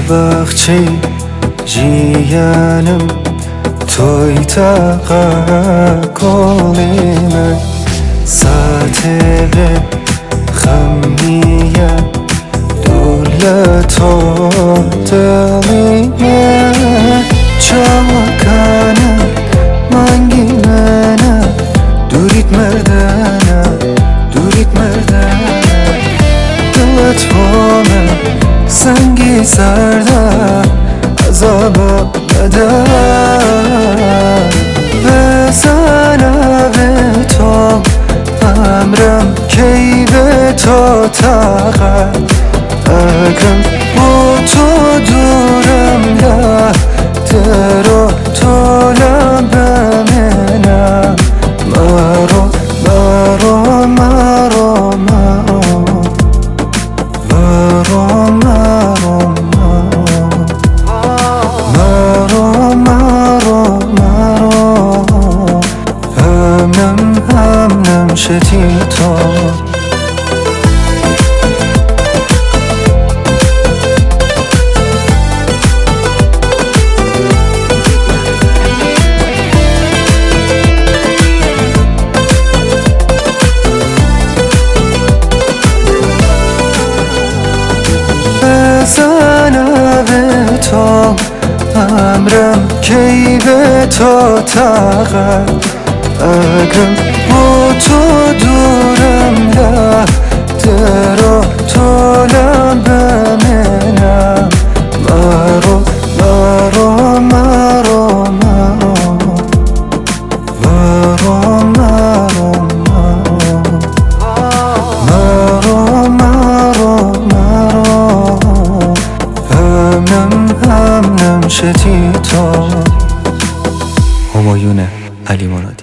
بخشی جیانم توی تقاکلیم ساتر خمیه دولتو دلیه چاکانه منگیلنه دوریت مردنه دلت بامه سنگی سرده عذاب بده بزنه به تو امرم کی به تو تقه اگرم با تو دورم نه درو طولم بمنم مرو همنم شدی تو بزنه به تو امرم کی به تو تقه اگرم با تو دورم نه درو طولم بمنم مرو همنم شدی تو. همایون علی مرادی.